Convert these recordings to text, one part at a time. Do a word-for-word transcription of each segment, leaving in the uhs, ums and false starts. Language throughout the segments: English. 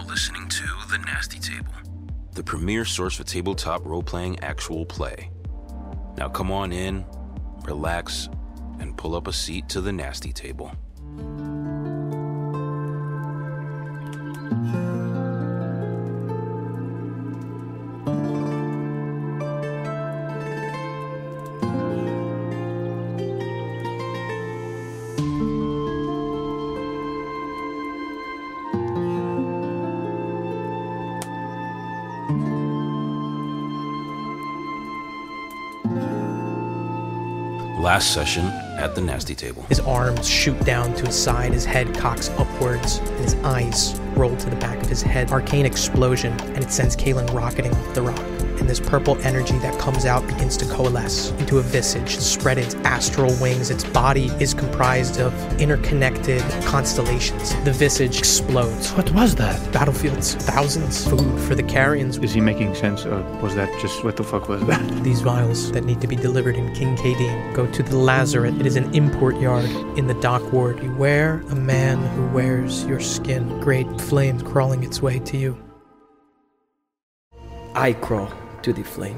listening to The Nasty Table, the premier source for tabletop role-playing actual play. Now come on in, relax, and pull up a seat to The Nasty Table. Last session at The Nasty Table. His arms shoot down to his side, his head cocks upwards, and his eyes roll to the back of his head. Arcane explosion, and it sends Kalen rocketing off the rock. And this purple energy that comes out begins to coalesce into a visage, spread its astral wings. Its body is comprised of interconnected constellations. The visage explodes. What was that? Battlefields, thousands, food for the carrions. Is he making sense, or was that just what the fuck was that? These vials that need to be delivered in King Kadeen go to the Lazaret. It is an import yard in the dock ward. Beware a man who wears your skin. Great flame crawling its way to you. I crawl to the flame.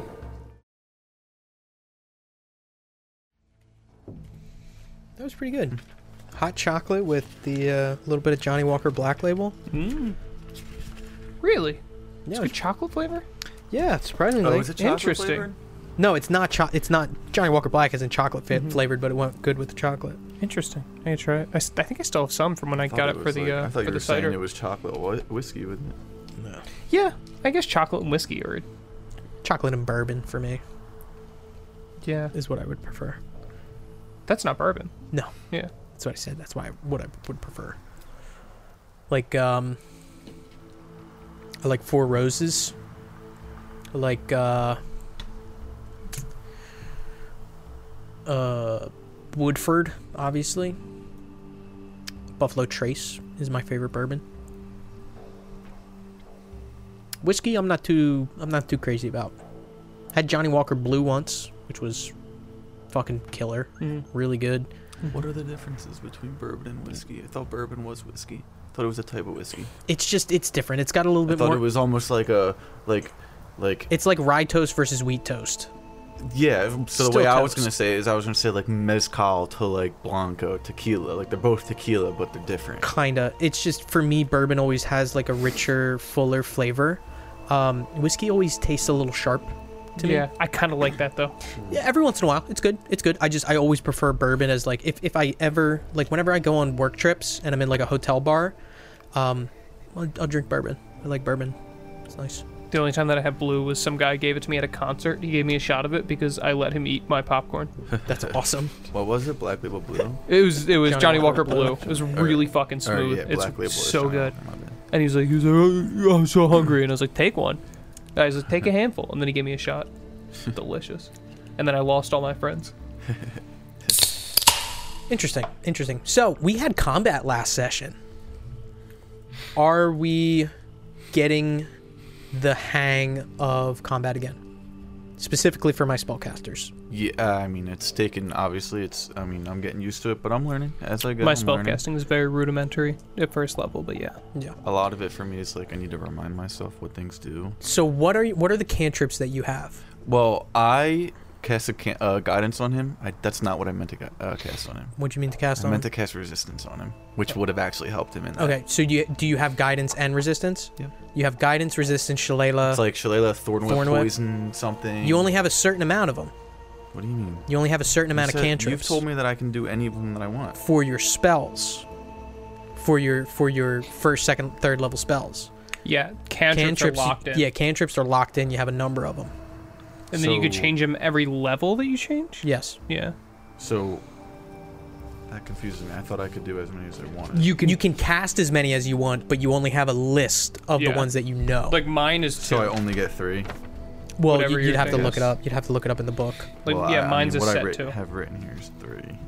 That was pretty good. Hot chocolate with the uh, little bit of Johnny Walker Black Label. Mm. Really? Yeah, It's good chocolate flavor? yeah, surprisingly. Oh, is it chocolate Interesting. flavored? No, it's not. Cho- it's not. Johnny Walker Black isn't chocolate fa- Mhm. flavored, but it went good with the chocolate. Interesting. I can try it. I, st- I think I still have some from when I, thought got it, for was the like- uh, I thought for you the were saying cider. it was chocolate whi- whiskey, wasn't it? No. Yeah, I guess chocolate and whiskey are. Chocolate and bourbon for me Yeah, is what I would prefer. that's not bourbon. No. Yeah. That's what I said. That's why I, what I would prefer. Like, um, I like Four Roses. I like, uh, uh, Woodford, obviously. Buffalo Trace is my favorite bourbon. Whiskey, I'm not too, I'm not too crazy about. Had Johnny Walker Blue once, which was fucking killer. Mm. Really good. What are the differences between bourbon and whiskey? I thought bourbon was whiskey. I thought it was a type of whiskey. It's just, it's different. It's got a little I bit thought more. it was almost like a like like It's like rye toast versus wheat toast. yeah. So Still the way I was toast. gonna say is I was gonna say like mezcal to like blanco tequila. Like they're both tequila, but they're different. Kinda. It's just, for me, bourbon always has like a richer, fuller flavor. Um, whiskey always tastes a little sharp to Yeah, me. I kind of like that though. Yeah, every once in a while. It's good. It's good. I just, I always prefer bourbon as like, if, if I ever, like whenever I go on work trips and I'm in like a hotel bar, um, I'll, I'll drink bourbon. I like bourbon. It's nice. The only time that I had blue was some guy gave it to me at a concert. He gave me a shot of it because I let him eat my popcorn. That's awesome. What was it? Black Label Blue. It was it was Johnny Johnny, Walker Walker, Blue. Blue. It was really fucking Or, smooth. yeah, it's Black Label is so Johnny good. Walker, my bad. And he was like, he was like, oh, I'm so hungry, and I was like, take one. And I was like, take a handful, and then he gave me a shot. Delicious. And then I lost all my friends. Interesting. Interesting. So, we had combat last session. Are we getting the hang of combat again? Specifically for my spellcasters. Yeah, I mean it's taken. Obviously, it's. I mean I'm getting used to it, but I'm learning as I go. My I'm learning. spellcasting is very rudimentary at first level, but yeah. Yeah. A lot of it for me is like I need to remind myself what things do. So, what are you, what are the cantrips that you have? Well, I cast a can- uh, guidance on him. I, that's not what I meant to ga- uh, cast on him. What do you mean to cast I on? meant to cast resistance on him, which would have actually helped him in that. Okay, so do you, do you have guidance and resistance? Yeah. You have guidance, resistance, Shillelagh. It's like Shillelagh, Thornwhip, Thornwhip. Poison, something. You only have a certain amount of them. What do you mean? You only have a certain amount You of said- cantrips. You've told me that I can do any of them that I want. For your spells. For your for your first, second, third level spells. Yeah, cantrips, are locked you- in. Yeah, cantrips are locked in. You have a number of them. And then you could So- change them every level that you change? Yes. Yeah. So that confuses me. I thought I could do as many as I wanted. You can you can cast as many as you want, but you only have a list of Yeah. the ones that you know. Like mine is two. so I only get three. well, whatever you, you'd your have to thing look is. it up. You'd have to look it up in the book. like Well, yeah, I- I mine's mean, a what I set writ- too. have written here is three.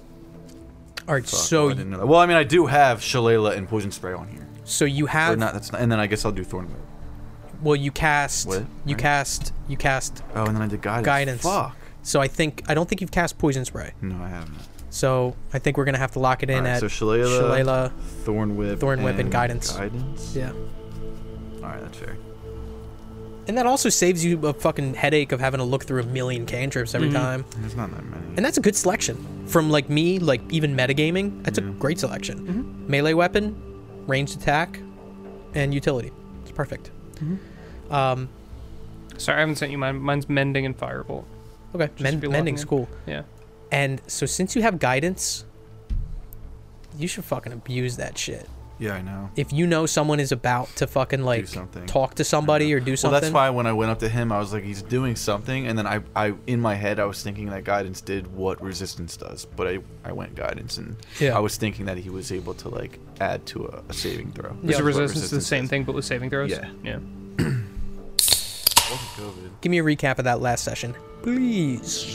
All right, Fuck, so I didn't know that. Well, I mean, I do have Shillelagh and Poison Spray on here. so you Or have not, that's not, and then I guess I'll do Thornwhip. well you cast What? you Right. cast you cast Oh, and then I did guidance. Guidance. Fuck. so I think I don't think you've cast poison spray. No, I haven't. So I think we're gonna have to lock it in Alright, at so Shillelagh, Shillelagh. Thornwhip, Thornwhip and Guidance. Guidance. Yeah. All right, that's fair. And that also saves you a fucking headache of having to look through a million cantrips every Mhm. time. There's not that many. And that's a good selection. From like me, like even metagaming, that's Yeah. a great selection. Mhm. Melee weapon, ranged attack, and utility. It's perfect. Mhm. Um, Sorry, I haven't sent you mine. Mine's mending and firebolt. okay, Just men- be locking mending's in. cool. Yeah. And so since you have guidance, you should fucking abuse that shit. Yeah, I know. If you know someone is about to fucking like something. talk to somebody or do Well, something, that's why when I went up to him, I was like, he's doing something, and then I, I, in my head, I was thinking that guidance did what resistance does, but I, I went guidance, and Yeah. I was thinking that he was able to like add to a, a saving throw. Yeah. Is That's the what resistance the same is. thing but with saving throws? Yeah. Yeah. Wasn't COVID. give me a recap of that last session, please.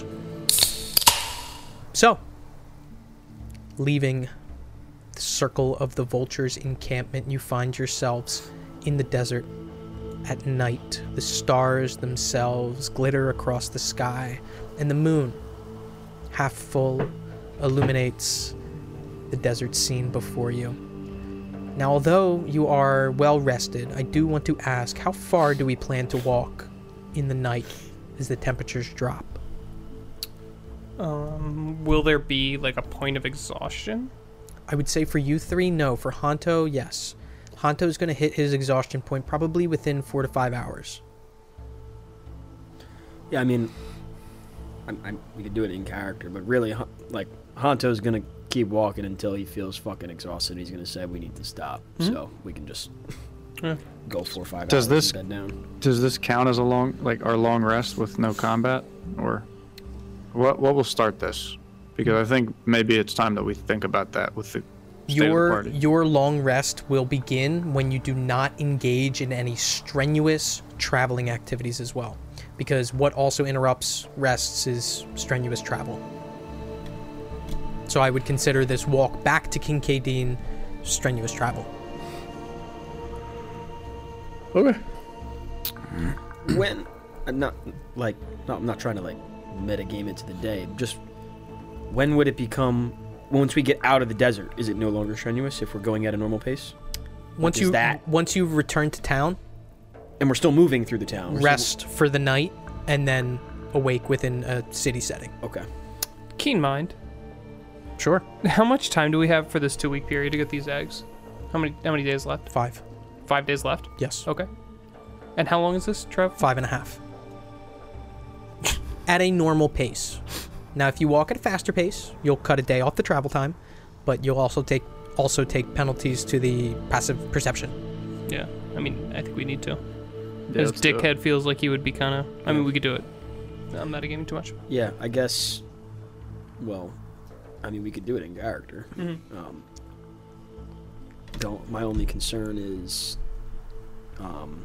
So, leaving the circle of the vultures encampment, you find yourselves in the desert at night. The stars themselves glitter across the sky, and the moon, half full, illuminates the desert scene before you. Now, although you are well rested, I do want to ask, how far do we plan to walk in the night as the temperatures drop? Um, will there be like a point of exhaustion? I would say for you three, no. For Hanto, yes. Hanto's going to hit his exhaustion point probably within four to five hours. Yeah, I mean, I, I, we could do it in character, but really, Han- like, Hanto's gonna keep walking until he feels fucking exhausted. He's gonna say we need to stop, Mhm. so we can just Yeah. go four or five Does hours this- and bed down. Does this count as a long, like our long rest with no combat, or what? What will start this? Because I think maybe it's time that we think about that with the state of the Your party. your long rest will begin when you do not engage in any strenuous traveling activities as well. Because what also interrupts rests is strenuous travel. So I would consider this walk back to Kincaidine strenuous travel. Okay. When, I'm not like, no, I'm not trying to like metagame it to the day. Just when would it become? Once we get out of the desert, is it no longer strenuous if we're going at a normal pace? Once is you that? once you return to town, And we're still moving through the town. We're still- rest for the night, and then awake within a city setting. okay. Keen mind. Sure. How much time do we have for this two week period to get these eggs? How many how many days left? Five. Five days left? Yes. Okay. And how long is this, Trev? Five and a half. At a normal pace. Now, if you walk at a faster pace, you'll cut a day off the travel time, but you'll also take also take penalties to the passive perception. Yeah. I mean, I think we need to. Yeah, As let's do it. Dickhead feels like he would be kind of. I mean, we could do it. I'm not gaming too much. Yeah, I guess. Well, I mean, we could do it in character. Mhm. Um, don't. My only concern is, um,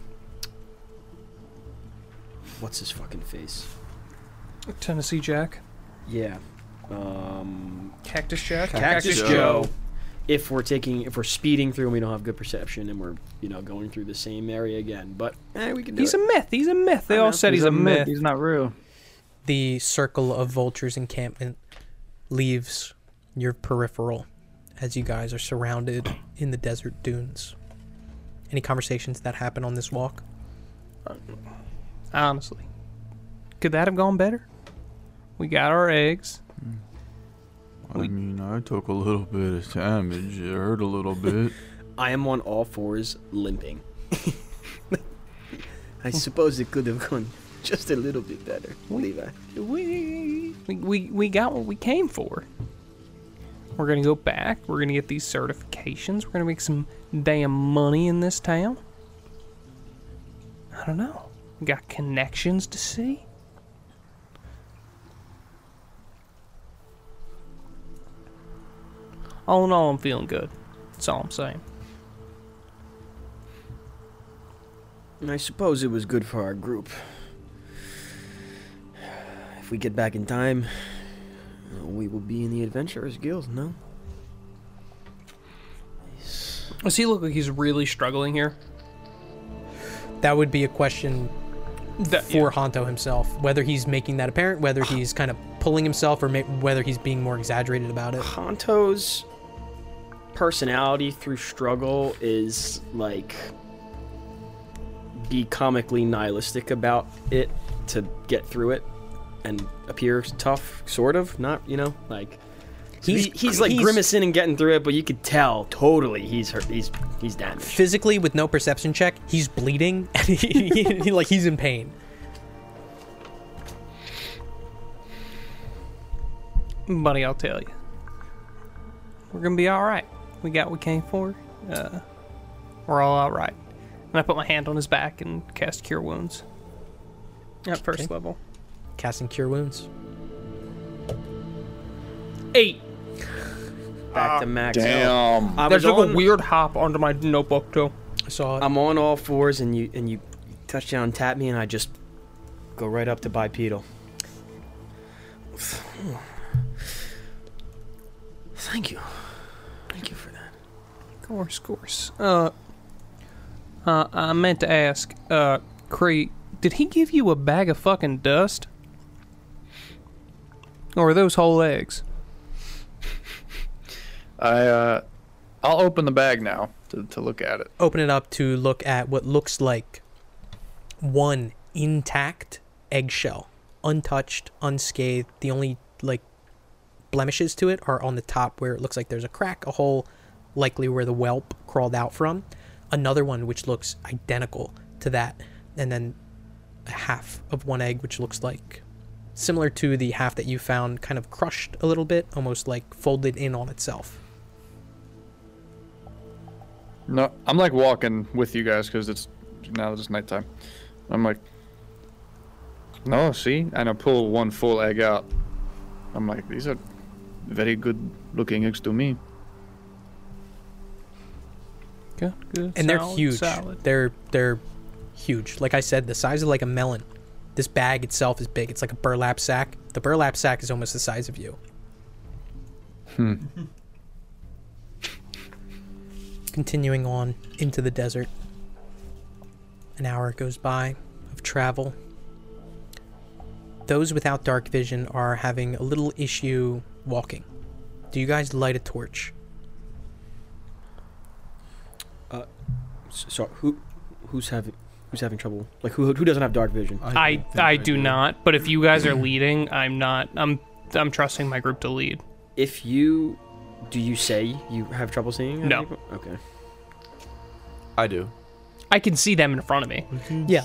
what's his fucking face? Tennessee Jack. Yeah. Um, Cactus Jack. Cactus, Joe. Joe. If we're taking, if we're speeding through and we don't have good perception and we're, you know, going through the same area again, but eh, we can do He's it. a myth. He's a myth. They I all know. said he's, a myth. He's not real. The circle of vultures encampment leaves your peripheral as you guys are surrounded in the desert dunes. Any conversations that happen on this walk? Honestly, could that have gone better? We got our eggs. I mean, I took a little bit of damage. It hurt a little bit. I am on all fours, limping. I suppose it could have gone just a little bit better, Levi. We, we we we got what we came for. We're gonna go back. We're gonna get these certifications. We're gonna make some damn money in this town. I don't know. We got connections to see. All in all, I'm feeling good. That's all I'm saying. I suppose it was good for our group. If we get back in time, uh, we will be in the Adventurers Guild, no? Does he look like he's really struggling here? That would be a question That- for Hanto himself, whether he's making that apparent, whether he's kind of pulling himself, or ma- whether he's being more exaggerated about it. Hanto's personality through struggle is like be comically nihilistic about it to get through it and appear tough, sort of. Not, you know, like he's he's, he's like he's, grimacing and getting through it, but you could tell totally he's hurt. He's he's damaged. Physically, with no perception check, he's bleeding and he, he, he like he's in pain. Buddy, I'll tell you, we're gonna be all right. We got what we came for. Uh, we're all all right. And I put my hand on his back and cast Cure Wounds at first Okay. level. Casting Cure Wounds. Eight. Back to max. Damn. I There's was like on, a weird hop onto my notebook too. I saw it. I'm on all fours, and you and you touch down, tap me, and I just go right up to bipedal. Thank you. Thank you for that. Of course, of course. Uh, uh, I meant to ask, uh, Cree, did he give you a bag of fucking dust? Or are those whole eggs? I uh, I'll open the bag now to to look at it. Open it up to look at what looks like one intact eggshell, untouched, unscathed. The only like blemishes to it are on the top where it looks like there's a crack, a hole, likely where the whelp crawled out from. Another one which looks identical to that, and then a half of one egg which looks like similar to the half that you found, kind of crushed a little bit, almost like folded in on itself. No, I'm like walking with you guys because it's now it's nighttime. I'm like, no, see, and I pull one full egg out. I'm like, these are very good looking eggs to me. Good, good. And they're solid, huge. Solid. They're they're huge. Like I said, the size of like a melon. This bag itself is big. It's like a burlap sack. The burlap sack is almost the size of you. Hmm. Continuing on into the desert. An hour goes by of travel. Those without dark vision are having a little issue walking. Do you guys light a torch? So, so who who's having who's having trouble? Like who who doesn't have dark vision? I don't think I do not, but if you guys are leading, I'm not. I'm I'm trusting my group to lead. If you do, you say you have trouble seeing? No. Okay. I do. I can see them in front of me. Yes.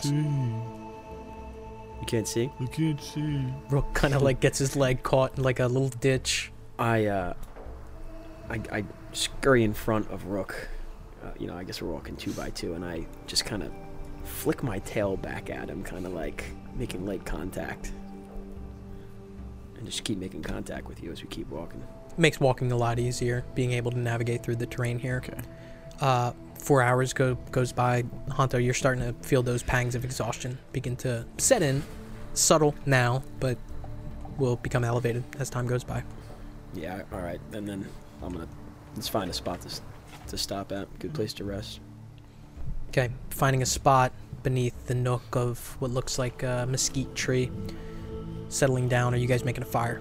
You can't see. I can't see. Rook kind of like gets his leg caught in like a little ditch. I uh, I I scurry in front of Rook. Uh, you know, I guess we're walking two by two, and I just kind of flick my tail back at him, kind of like making light contact, and just keep making contact with you as we keep walking. Makes walking a lot easier, being able to navigate through the terrain here. Okay. Uh, four hours go goes by. Honto, you're starting to feel those pangs of exhaustion begin to set in. Subtle now, but will become elevated as time goes by. Yeah. All right. And then I'm gonna let's find a spot to s- to stop at. Good place to rest. Okay, finding a spot beneath the nook of what looks like a mesquite tree. Settling down, are you guys making a fire?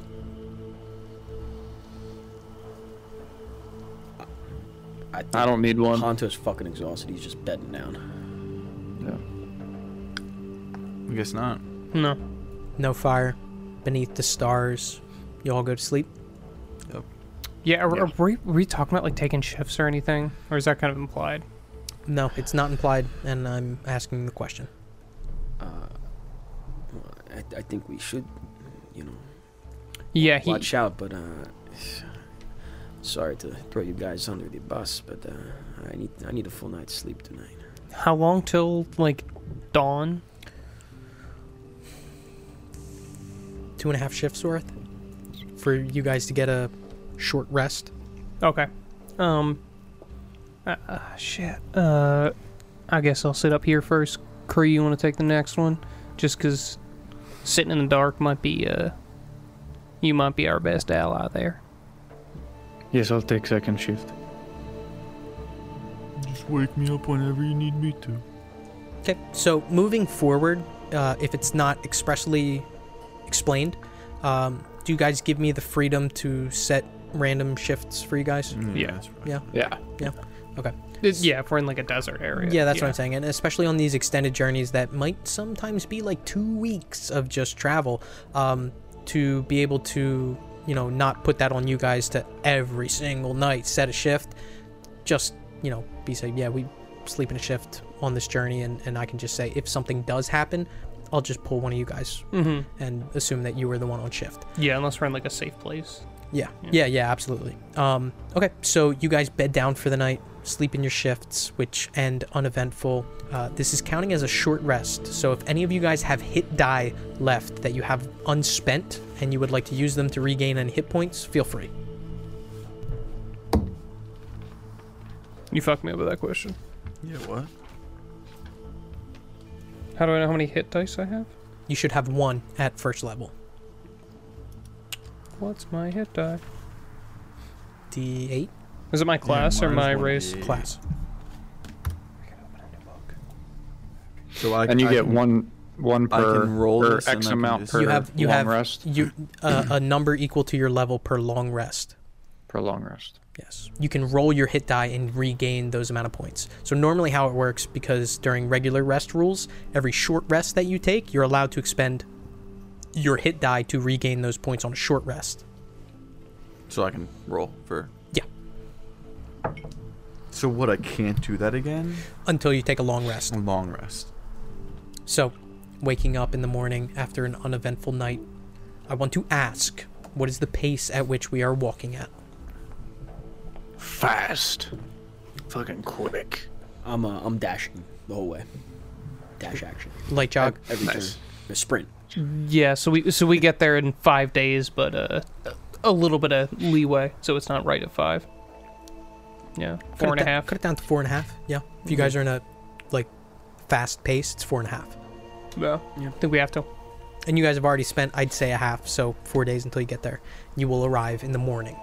I, think I don't need one. Honto's fucking exhausted. He's just bedding down. Yeah. I guess not. No. No fire. Beneath the stars. You all go to sleep? Yeah, are, Yeah. are we, were we talking about like taking shifts or anything, or is that kind of implied? No, it's not implied, and I'm asking the question. Uh, well, I, I think we should, you know, Yeah, he. watch out. But uh, sorry to throw you guys under the bus, but uh, I need I need a full night's sleep tonight. How long till like dawn? Two and a half shifts worth for you guys to get a short rest. Okay. Um. Uh, uh, shit. Uh, I guess I'll sit up here first. Cree, you want to take the next one? Just 'cause sitting in the dark might be uh, you might be our best ally there. Yes, I'll take second shift. Just wake me up whenever you need me to. Okay, so moving forward, uh, if it's not expressly explained, um, do you guys give me the freedom to set random shifts for you guys? Mm, Yeah. that's right. Yeah. Yeah. Okay. It- yeah, if we're in like a desert area. Yeah, that's what I'm saying. And especially on these extended journeys that might sometimes be like two weeks of just travel, um, to be able to, you know, not put that on you guys to every single night set a shift. Just, you know, be say, yeah, we sleep in a shift on this journey, and, and I can just say, if something does happen, I'll just pull one of you guys Mm-hmm. and assume that you were the one on shift. Yeah, unless we're in like a safe place. Yeah, Yeah. yeah, yeah, absolutely. Um, okay, so you guys bed down for the night, sleep in your shifts, which end uneventful. Uh, this is counting as a short rest, so if any of you guys have hit die left that you have unspent and you would like to use them to regain any hit points, feel free. You fucked me up with that question. Yeah, what? How do I know how many hit dice I have? You should have one at first level. What's my hit die? D eight Is it my class or mine's my one race? D eight. class. So I And you I get can- one one I per can roll or this and X I can amount just- per You have you long have rest. you uh, a number equal to your level per long rest. Per long rest. Yes. You can roll your hit die and regain those amount of points. So normally how it works, because during regular rest rules, every short rest that you take, you're allowed to expend your hit die to regain those points on a short rest. So I can roll for. Yeah. So what? I can't do that again. Until you take a long rest. A long rest. So, waking up in the morning after an uneventful night, I want to ask, what is the pace at which we are walking at? Fast. Fucking quick. I'm uh, I'm dashing the whole way. Dash action. Light jog? Every Nice. turn. A sprint. Yeah, so we so we get there in five days, but uh, a little bit of leeway, so it's not right at five. Yeah, four and a half. Cut it down to four and a half. Yeah. If you guys are in a, like, fast pace, it's four and a half. Yeah, Yeah. I think we have to. And you guys have already spent, I'd say, a half, so four days until you get there. You will arrive in the morning.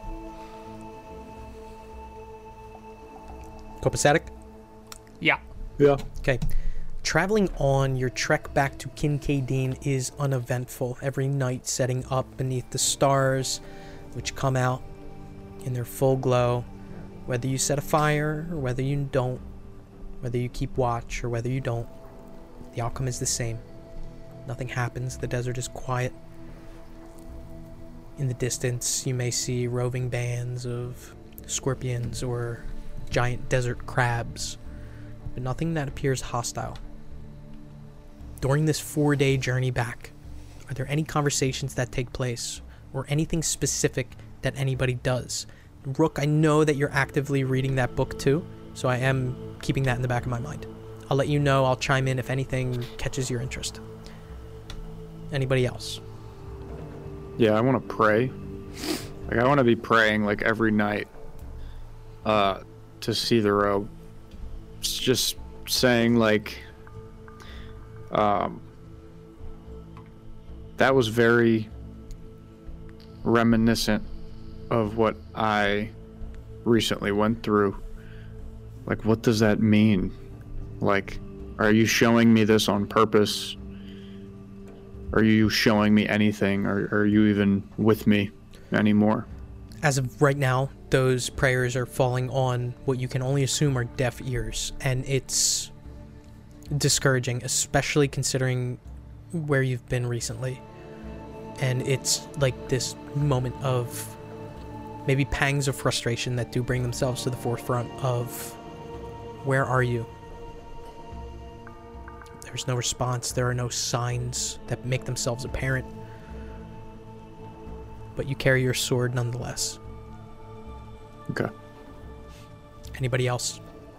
Copacetic? Yeah. Yeah. Okay. Traveling on your trek back to Kincaidine is uneventful. Every night setting up beneath the stars, which come out in their full glow. Whether you set a fire or whether you don't, whether you keep watch or whether you don't, the outcome is the same. Nothing happens. The desert is quiet. In the distance, you may see roving bands of scorpions or giant desert crabs, but nothing that appears hostile. During this four-day journey back, are there any conversations that take place or anything specific that anybody does? Rook, I know that you're actively reading that book too, so I am keeping that in the back of my mind. I'll let you know, I'll chime in if anything catches your interest. Anybody else? Yeah, I want to pray. Like I want to be praying like every night. Uh, to see the robe. It's just saying like, um, that was very reminiscent of what I recently went through. Like, what does that mean? Like, are you showing me this on purpose? Are you showing me anything? Or are you even with me anymore? As of right now, those prayers are falling on what you can only assume are deaf ears, and it's discouraging, especially considering where you've been recently. And it's like this moment of maybe pangs of frustration that do bring themselves to the forefront of, where are you? There's no response. There are no signs that make themselves apparent. But you carry your sword nonetheless. Okay. Anybody else?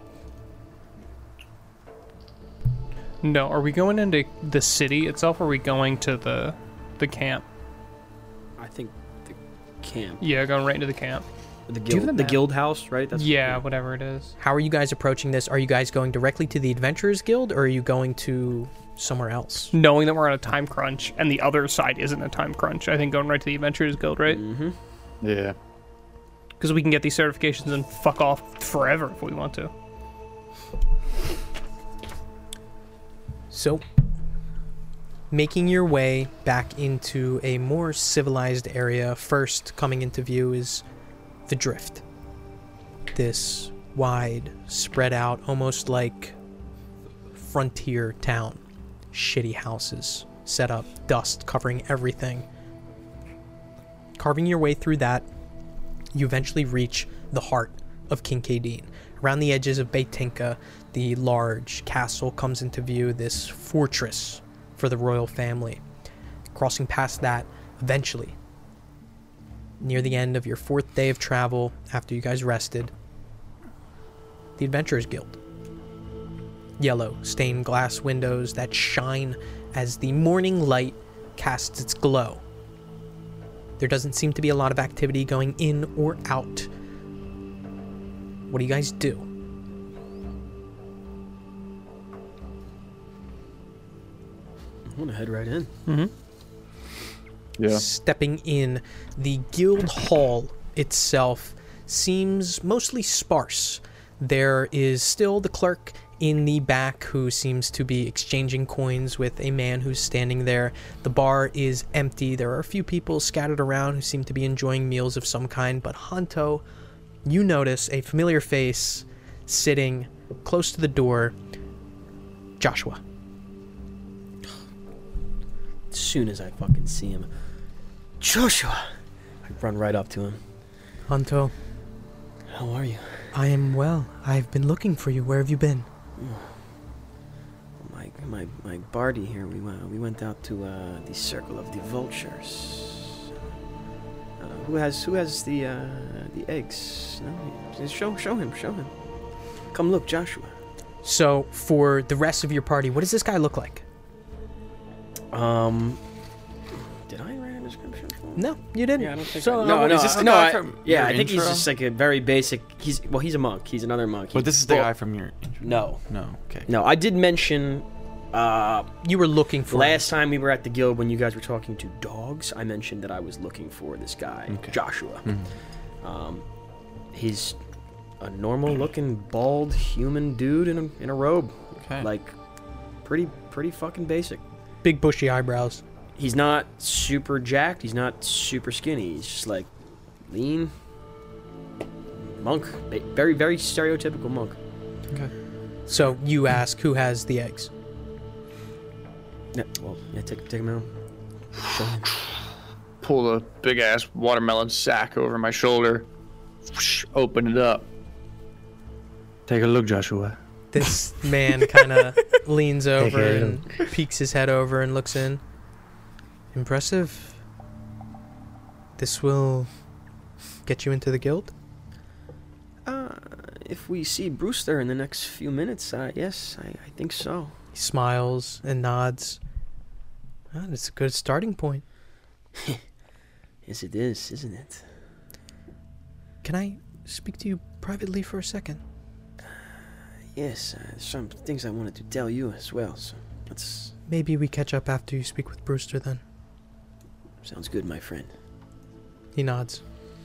No, are we going into the city itself, or are we going to the the camp? I think the camp. Yeah, going right into the camp. The you have guild, the the map? guild house, right? That's Yeah, whatever it is. How are you guys approaching this? Are you guys going directly to the Adventurers Guild, or are you going to somewhere else? Knowing that we're on a time crunch, and the other side isn't a time crunch, I think going right to the Adventurers Guild, right? Mm-hmm. Yeah. Because we can get these certifications and fuck off forever if we want to. So, making your way back into a more civilized area, first coming into view is the Drift. This wide, spread out, almost like frontier town. Shitty houses set up, dust covering everything. Carving your way through that, you eventually reach the heart of Kincaidine. Around the edges of Beitinka, the large castle comes into view, this fortress for the royal family. Crossing past that, eventually, near the end of your fourth day of travel, after you guys rested, the Adventurers Guild. Yellow stained glass windows that shine as the morning light casts its glow. There doesn't seem to be a lot of activity going in or out. What do you guys do? I want to head right in. Mm-hmm. Yeah. Stepping in, the guild hall itself seems mostly sparse. There is still the clerk in the back who seems to be exchanging coins with a man who's standing there. The bar is empty. There are a few people scattered around who seem to be enjoying meals of some kind, but Hanto, you notice a familiar face sitting close to the door. Joshua. As soon as I fucking see him, Joshua, I run right up to him. Hanto, How are you? I am well. I've been looking for you. Where have you been? My my my Barty here. We went we went out to uh, the Circle of the Vultures. Uh, who has who has the uh, the eggs? No, show show him show him. Come look, Joshua. So, for the rest of your party, what does this guy look like? Um, did I write a description for him? No, you didn't. Yeah, I don't think. So, I, no, uh, no, is this the no. guy I, from yeah, your I think he's intro? just like a very basic. He's well, he's a monk. He's another monk. But He- this is the well, guy from your intro. No, No. Okay. no. I did mention. Uh, You were looking for last time we were at the guild when you guys were talking to dogs, I mentioned that I was looking for this guy, Okay. Joshua. Mhm. Um, he's a normal-looking, bald human dude in a in a robe, Okay. like pretty pretty fucking basic. big bushy eyebrows. He's not super jacked. He's not super skinny. He's just like lean monk, ba- very very stereotypical monk. Okay. So you ask who has the eggs. Yeah, well, yeah, take take him out. Show him. Pull a big ass watermelon sack over my shoulder. Whoosh, open it up. Take a look, Joshua. This man kind of leans over a and peeks his head over and looks in. Impressive. This will get you into the guild? Uh, if we see Brewster in the next few minutes, uh, yes, I, I think so. He smiles and nods. Well, it's a good starting point. Yes, it is, isn't it? Can I speak to you privately for a second? Yes, uh, some things I wanted to tell you as well, so that's Maybe we catch up after you speak with Brewster then. sounds good, my friend. He nods.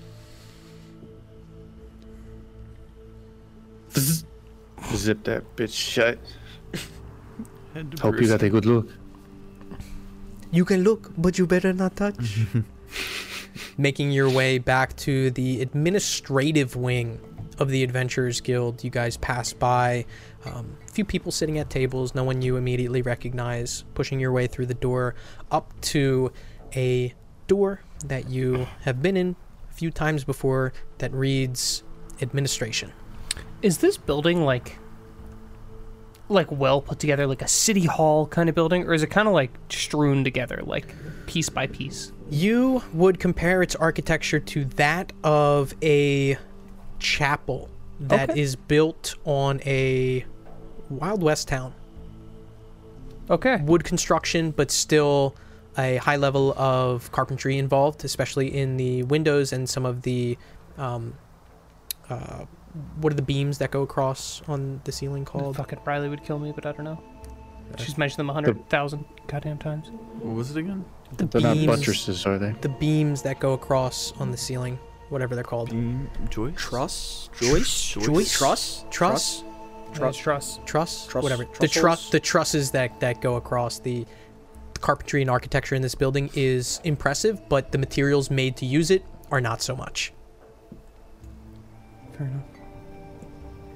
Zip that bitch shut. Head to Hope you Bruce. got a good look. You can look, but you better not touch. Making your way back to the administrative wing of the Adventurers Guild, you guys pass by um, a few people sitting at tables, no one you immediately recognize, pushing your way through the door up to a door that you have been in a few times before that reads administration. Is this building like like well put together, like a city hall kind of building, or is it kind of like strewn together, like piece by piece? You would compare its architecture to that of a chapel that is Okay. built on a Wild West town. Okay. Wood construction, but still a high level of carpentry involved, especially in the windows and some of the um, uh, what are the beams that go across on the ceiling called? Fucking Riley would kill me, but I don't know. She's mentioned them a hundred thousand goddamn times. What was it again? The They're not beams, buttresses, are they? the beams that go across on the ceiling, whatever they're called. Beam Joyce? Truss? Joyce? Joyce? Truss? Truss? Truss. Truss. Truss? Truss- Whatever. The truss, trussels? the trusses that, that go across the, the carpentry and architecture in this building is impressive, but the materials made to use it are not so much. Fair enough.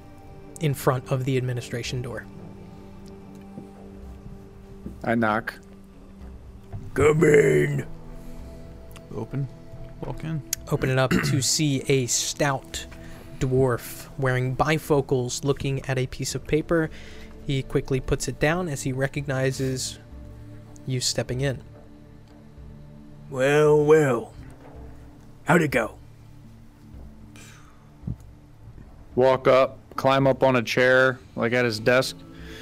in front of the administration door. I knock. Come in. Open. Walk in. Open it up to see a stout dwarf wearing bifocals looking at a piece of paper. He quickly puts it down as he recognizes you stepping in. Well, well. How'd it go? Walk up, climb up on a chair, like at his desk.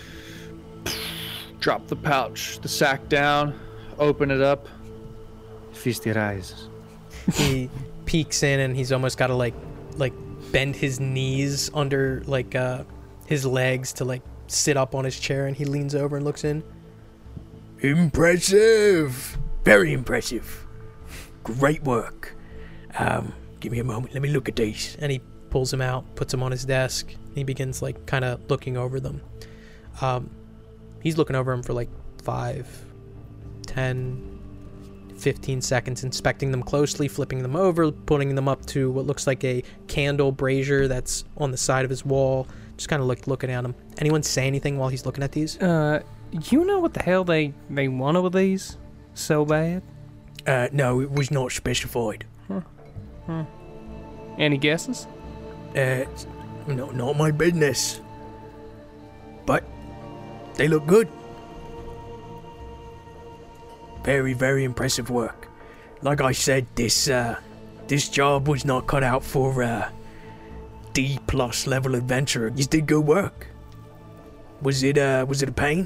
Drop the pouch, the sack down, open it up. Feast your eyes. He peeks in and he's almost got to like like bend his knees under like uh his legs to like sit up on his chair, and he leans over and looks in. Impressive. Very impressive. Great work. Um give me a moment, let me look at these. And he pulls them out, puts them on his desk. He begins like kind of looking over them. Um he's looking over them for like five, ten, fifteen seconds, inspecting them closely, flipping them over, putting them up to what looks like a candle brazier that's on the side of his wall, just kind of look, looking at them. Anyone say anything while he's looking at these? Uh, you know what the hell they, they wanted with these so bad? Uh, no, it was not specified. Huh. Huh. Any guesses? Uh, no, not my business. But they look good. Very, very impressive work. Like I said, this uh, this job was not cut out for uh, D plus level adventurer. You did good work. Was it uh, was it a pain?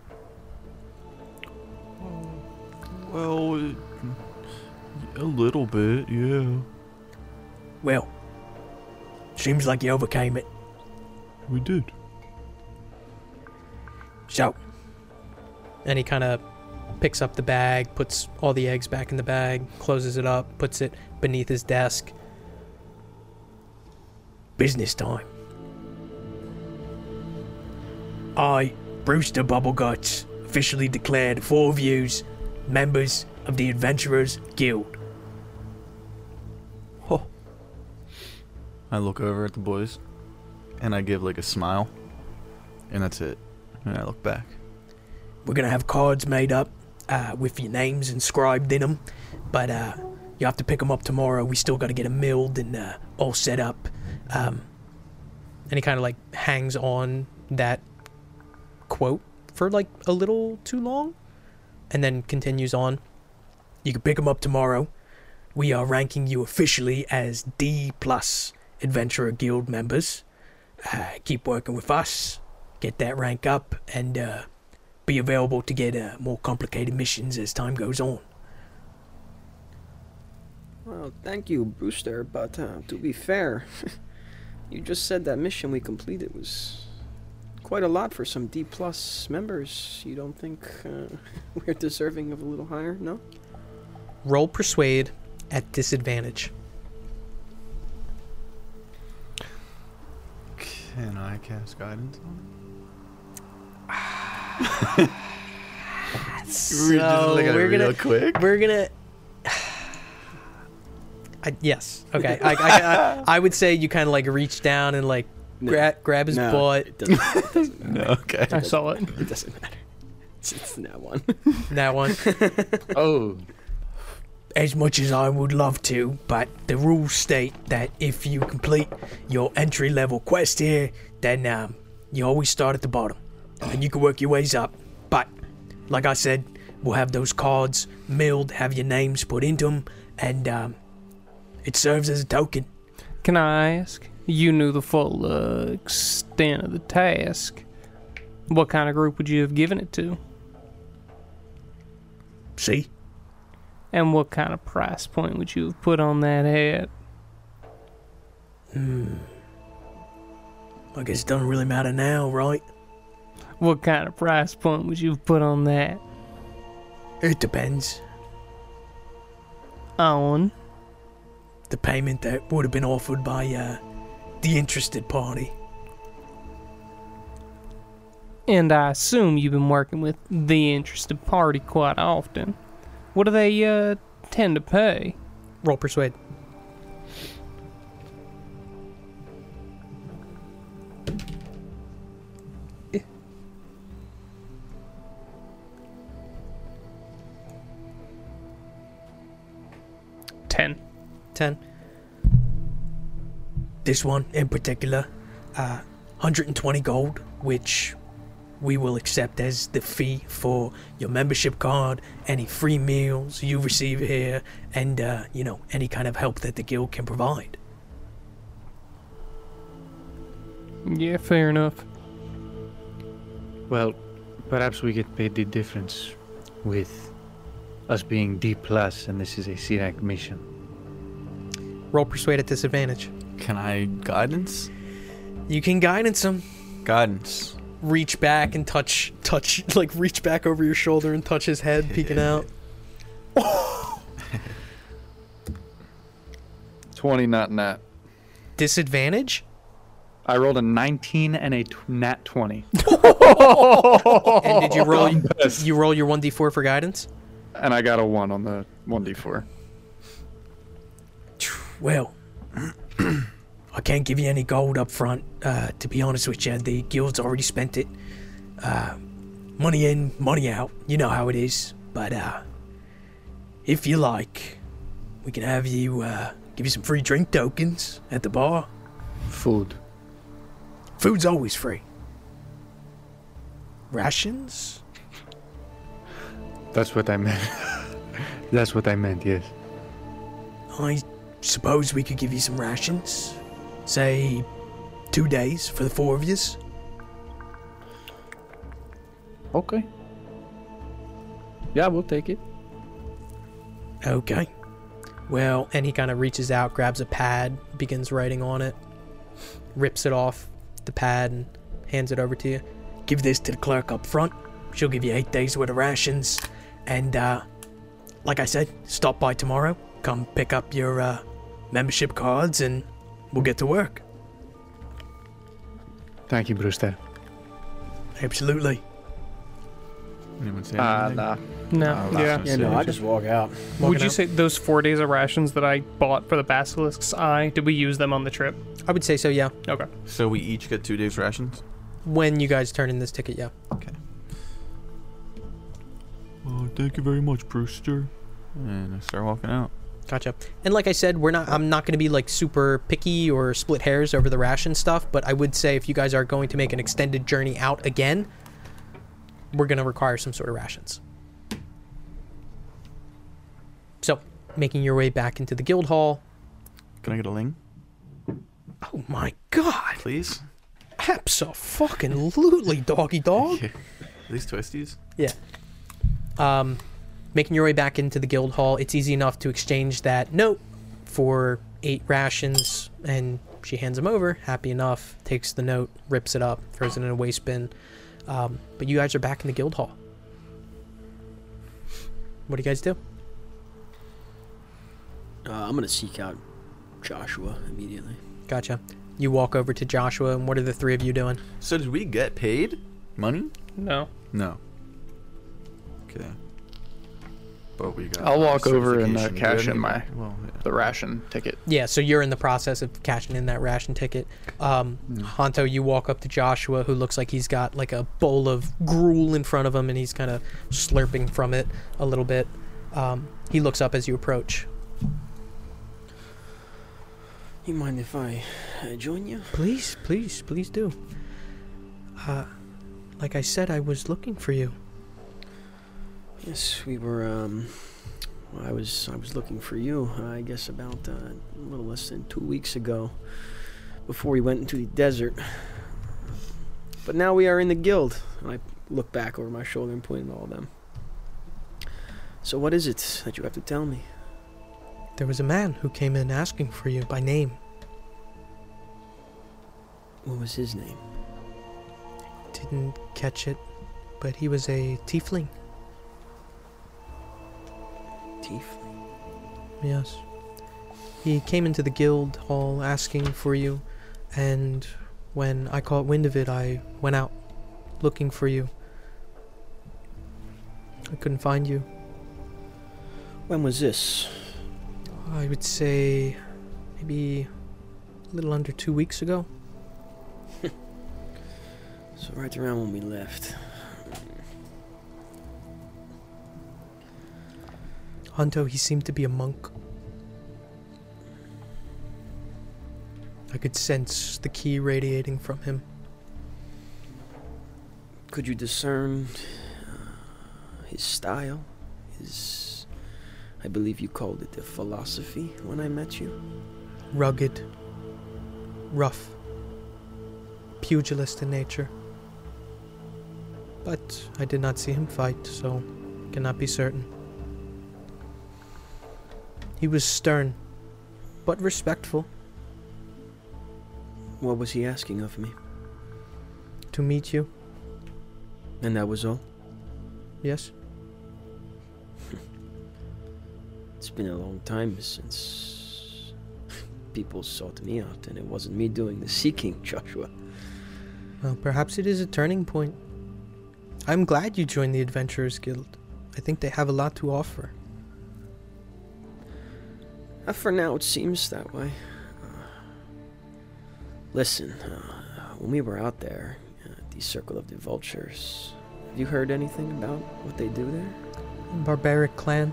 Well, a little bit, yeah. Well, seems like you overcame it. We did. So, and he kind of picks up the bag, puts all the eggs back in the bag, closes it up, puts it beneath his desk. Business time. I, Brewster Bubbleguts, officially declared four of yous members of the Adventurers Guild. Oh. I look over at the boys, and I give like a smile, and that's it. And I look back. We're gonna have cards made up uh, with your names inscribed in them, but uh, you have to pick them up tomorrow. We still got to get them milled and uh, all set up. Um, and he kind of like hangs on that quote for like a little too long, and then continues on. You can pick them up tomorrow. We are ranking you officially as D plus Adventurer Guild members. Uh, keep working with us, get that rank up, and uh, be available to get uh, more complicated missions as time goes on. Well, thank you, Brewster, but uh, to be fair, you just said that mission we completed was quite a lot for some D plus members. You don't think uh, we're deserving of a little higher, no? Roll Persuade at disadvantage. Can I cast guidance on So We're just looking at it we're gonna real quick. we're gonna. I, yes. Okay. I, I, I I would say you kind of like reach down and like No. gra- grab his No, butt. It doesn't, it doesn't matter. No, okay. I saw it. It doesn't matter. It's, it's that one. That one. Oh. As much as I would love to, but the rules state that if you complete your entry level quest here, then um, you always start at the bottom, and you can work your ways up. But like I said, we'll have those cards milled, have your names put into them, and um, it serves as a token. Can I ask? You knew the full uh, extent of the task. What kind of group would you have given it to? See? And what kind of price point would you have put on that hat? Hmm. I guess it doesn't really matter now, right? What kind of price point would you have put on that? It depends. On? The payment that would have been offered by uh, the interested party. And I assume you've been working with the interested party quite often. What do they uh, tend to pay? Roll Persuade. ten. ten. This one in particular, uh, one hundred twenty gold, which we will accept as the fee for your membership card, any free meals you receive here, and, uh, you know, any kind of help that the guild can provide. Yeah, fair enough. Well, perhaps we get paid the difference with us being D plus and this is a C rank mission. Roll persuade at disadvantage. Can I guidance? You can guidance them. Guidance. Reach back and touch, touch, like reach back over your shoulder and touch his head peeking out. twenty, not nat. Disadvantage? I rolled a nineteen and a t- nat twenty. And did you roll? You roll your one d four for guidance? And I got a one on the one d four. Well, I can't give you any gold up front. Uh, to be honest with you, the guild's already spent it. Uh, money in, money out. You know how it is. But uh, if you like, we can have you uh, give you some free drink tokens at the bar. Food. Food's always free. Rations? That's what I meant. That's what I meant, yes. I suppose we could give you some rations. Say, two days for the four of yous. Okay. Yeah, we'll take it. Okay. Well, and he kind of reaches out, grabs a pad, begins writing on it, rips it off the pad, and hands it over to you. Give this to the clerk up front. She'll give you eight days worth of rations. And, uh, like I said, stop by tomorrow. Come pick up your, uh, membership cards, and we'll get to work. Thank you, Brewster. Absolutely. Anyone say Ah, uh, anything? nah. No. I was yeah. gonna Yeah, say no, I just- just walk out. Would Walking you out. say those four days of rations that I bought for the Basilisk's Eye, did we use them on the trip? I would say so, yeah. Okay. So we each get two days rations? When you guys turn in this ticket, yeah. Okay. Well, thank you very much, Brewster. And I start walking out. Gotcha. And like I said, we're not. I'm not going to be like super picky or split hairs over the ration stuff. But I would say if you guys are going to make an extended journey out again, we're going to require some sort of rations. So, making your way back into the guild hall. Can I get a ling, Oh my God! please? Abso-fucking-lutely, doggy dog. These twisties? Yeah. Um, making your way back into the guild hall, it's easy enough to exchange that note for eight rations, and she hands them over. Happy enough, takes the note, rips it up, throws it in a waste bin. Um, but you guys are back in the guild hall. What do you guys do? Uh, I'm gonna seek out Joshua immediately. Gotcha. You walk over to Joshua, and what are the three of you doing? So did we get paid money? No. No. Okay. But we got. I'll walk our over and, uh, certification. cash We in my- didn't- Well, yeah. The ration ticket. Yeah, so you're in the process of cashing in that ration ticket. Um, Honto, you walk up to Joshua, who looks like he's got like a bowl of gruel in front of him, and he's kind of slurping from it a little bit. Um, he looks up as you approach. You mind if I uh, join you? Please, please, please do. Uh, like I said, I was looking for you. Yes, we were. Um, well, I was. I was looking for you. Uh, I guess about uh, a little less than two weeks ago, before we went into the desert. But now we are in the guild. And I look back over my shoulder and point at all of them. So what is it that you have to tell me? There was a man who came in asking for you by name. What was his name? Didn't catch it, but he was a tiefling. Tiefling. Yes. He came into the guild hall asking for you, and when I caught wind of it, I went out looking for you. I couldn't find you. When was this? I would say maybe a little under two weeks ago. So right around when we left. Hunto, he seemed to be a monk. I could sense the key radiating from him. Could you discern uh, his style? His... I believe you called it a philosophy when I met you. Rugged. Rough. Pugilist in nature. But I did not see him fight, so cannot be certain. He was stern, but respectful. What was he asking of me? To meet you, And that was all? yes? It's been a long time since people sought me out, and it wasn't me doing the seeking, Joshua. Well, perhaps it is a turning point. I'm glad you joined the Adventurers Guild. I think they have a lot to offer. Uh, for now, it seems that way. Uh, listen, uh, when we were out there at the Circle of the Vultures, have you heard anything about what they do there? Barbaric clan.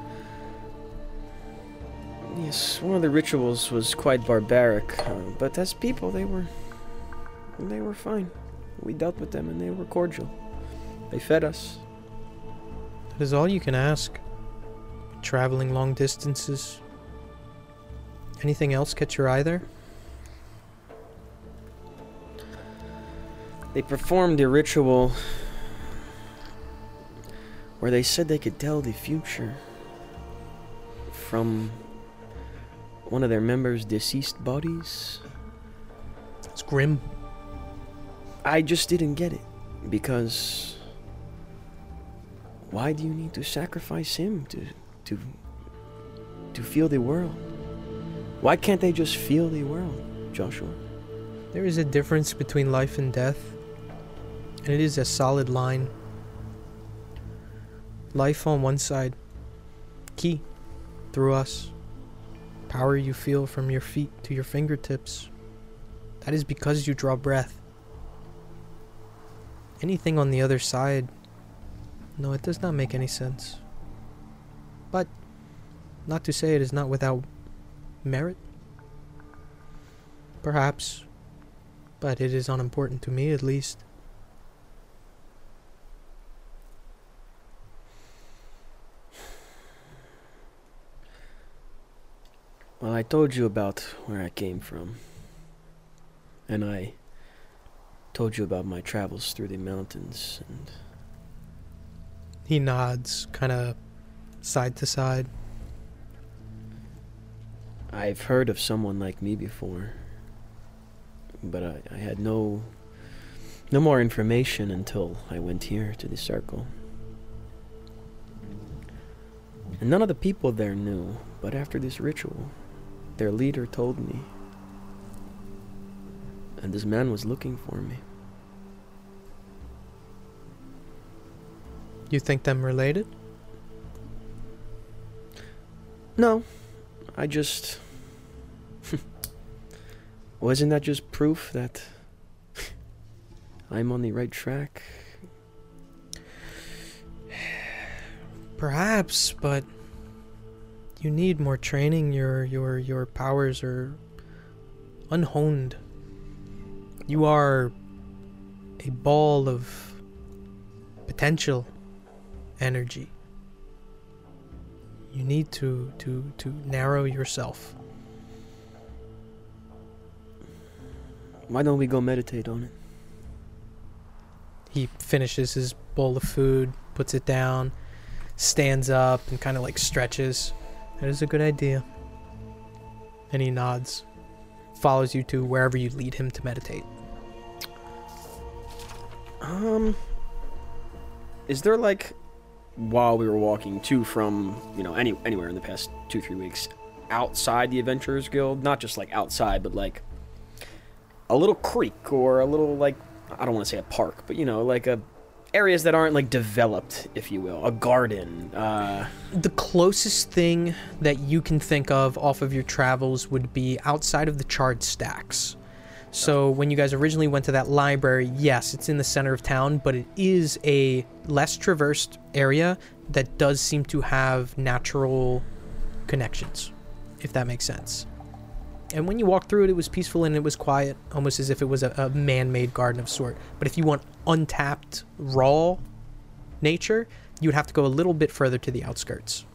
Yes, one of the rituals was quite barbaric, uh, but as people, they were... they were fine. We dealt with them, and they were cordial. They fed us. That is all you can ask. Traveling long distances. Anything else catch your eye there? They performed a ritual where they said they could tell the future from one of their members' deceased bodies. It's grim. I just didn't get it, because why do you need to sacrifice him to to to feel the world? Why can't they just feel the world, Joshua? There is a difference between life and death, and it is a solid line. Life on one side, key, through us. Power you feel from your feet to your fingertips. That is because you draw breath. Anything on the other side, no, it does not make any sense. But, not to say it is not without merit. Perhaps, but it is unimportant to me at least. Well, I told you about where I came from, and I told you about my travels through the mountains, and He nods, kind of side to side. I've heard of someone like me before, but I, I had no no more information until I went here to the circle. And none of the people there knew, but after this ritual, their leader told me. And this man was looking for me. You think them related? No, I just... Wasn't that just proof that I'm on the right track? Perhaps, but you need more training. Your your your powers are unhoned. You are a ball of potential energy. You need to to to narrow yourself. Why don't we go meditate on it? He finishes his bowl of food, puts it down, stands up, and kind of like stretches. That is a good idea. And he nods, follows you to wherever you lead him to meditate. Um, is there like, while we were walking to from, you know, any anywhere in the past two, three weeks, outside the Adventurers Guild, not just like outside, but like a little creek or a little like, I don't want to say a park, but you know, like a areas that aren't like developed, if you will, a garden. Uh, The closest thing that you can think of off of your travels would be outside of the charred stacks. So when you guys originally went to that library, yes, it's in the center of town, but it is a less traversed area that does seem to have natural connections, if that makes sense. And when you walked through it, it was peaceful and it was quiet, almost as if it was a, a man-made garden of sort. But if you want untapped, raw nature, you would have to go a little bit further to the outskirts.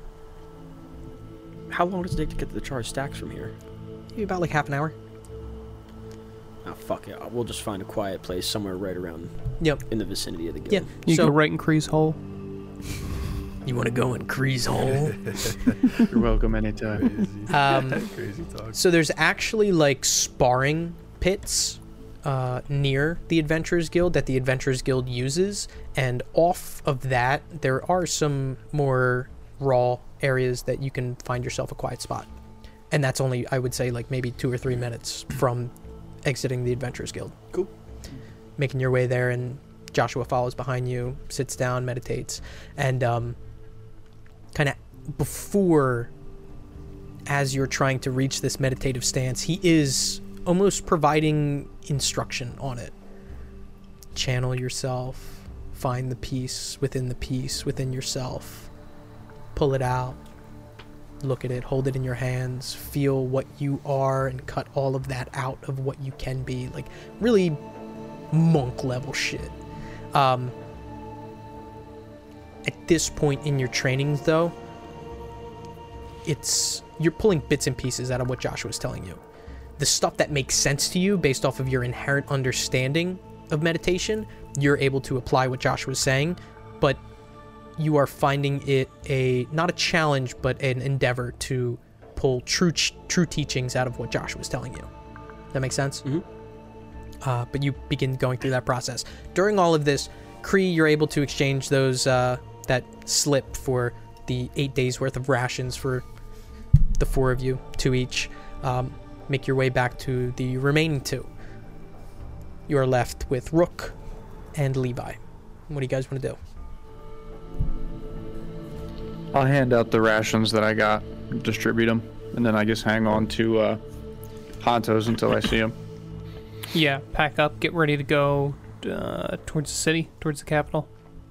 How long does it take to get to the charged stacks from here? Maybe about like half an hour. Oh, fuck it. We'll just find a quiet place somewhere right around Yep. in the vicinity of the guild. Yeah. You so, go right in Kree's hole. You want to go in Kree's hole? You're welcome anytime. um, Crazy talk. so there's actually like sparring pits uh, near the Adventurers Guild that the Adventurers Guild uses, and off of that there are some more raw areas that you can find yourself a quiet spot, and that's only, I would say, like maybe two or three minutes from exiting the Adventurers Guild. Cool. Making your way there, and Joshua follows behind you, sits down, meditates, and um, kind of before, as you're trying to reach this meditative stance, he is almost providing instruction on it. Channel yourself, find the peace within the peace within yourself, pull it out, look at it, hold it in your hands, feel what you are, and cut all of that out of what you can be. Like, really monk level shit. Um, at this point in your trainings, though, it's you're pulling bits and pieces out of what Joshua's telling you. The stuff that makes sense to you based off of your inherent understanding of meditation, you're able to apply what Joshua's saying, but you are finding it a not a challenge, but an endeavor to pull true ch- true teachings out of what Joshua's telling you. That makes sense? Mm-hmm. Uh, but you begin going through that process. During all of this, Kree, you're able to exchange those uh, that slip for the eight days worth of rations for the four of you, two each. Um, make your way back to the remaining two. You are left with Rook and Levi. What do you guys want to do? I'll hand out the rations that I got, distribute them, and then I guess hang on to uh, Hontos until I see him. Yeah, pack up, get ready to go uh, towards the city, towards the capital.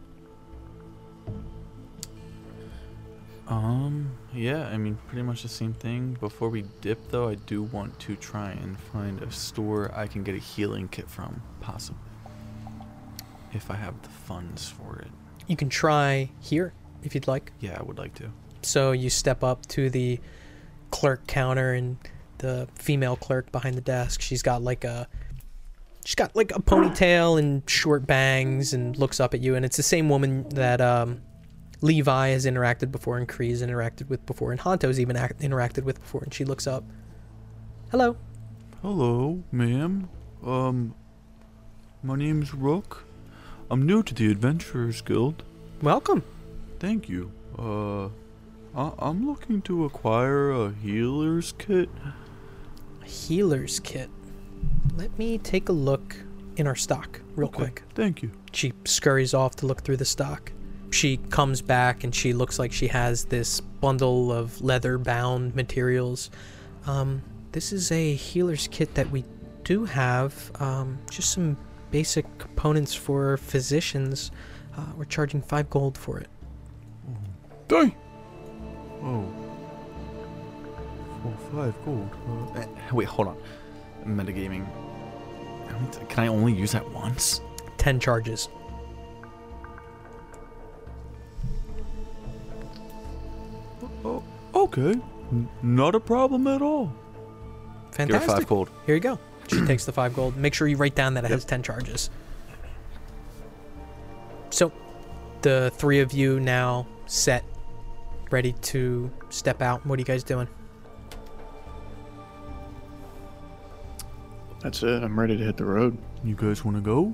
Um, yeah, I mean, pretty much the same thing. Before we dip, though, I do want to try and find a store I can get a healing kit from, possibly. If I have the funds for it. You can try here, if you'd like. Yeah, I would like to. So you step up to the clerk counter, and the female clerk behind the desk, she's got like a she's got like a ponytail and short bangs, and looks up at you, and it's the same woman that um Levi has interacted before, and Kree has interacted with before, and Honto's even act- interacted with before, and she looks up. Hello. Hello, ma'am. Um, my name's Rook. I'm new to the Adventurers Guild. Welcome. Thank you. Uh, I- I'm looking to acquire a healer's kit. A healer's kit. Let me take a look in our stock real Okay, quick. Thank you. She scurries off to look through the stock. She comes back and she looks like she has this bundle of leather-bound materials. Um, this is a healer's kit that we do have. Um, just some basic components for physicians. Uh, we're charging five gold for it. Die. Oh. Four, five gold. Uh, eh, wait, hold on. Metagaming. How many t- Can I only use that once? Ten charges. Oh, okay. N- not a problem at all. Give her Fantastic. five gold. Here you go. She takes the five gold. Make sure you write down that it has ten charges. So, the three of you now set, ready to step out. What are you guys doing? That's it. I'm ready to hit the road. You guys want to go?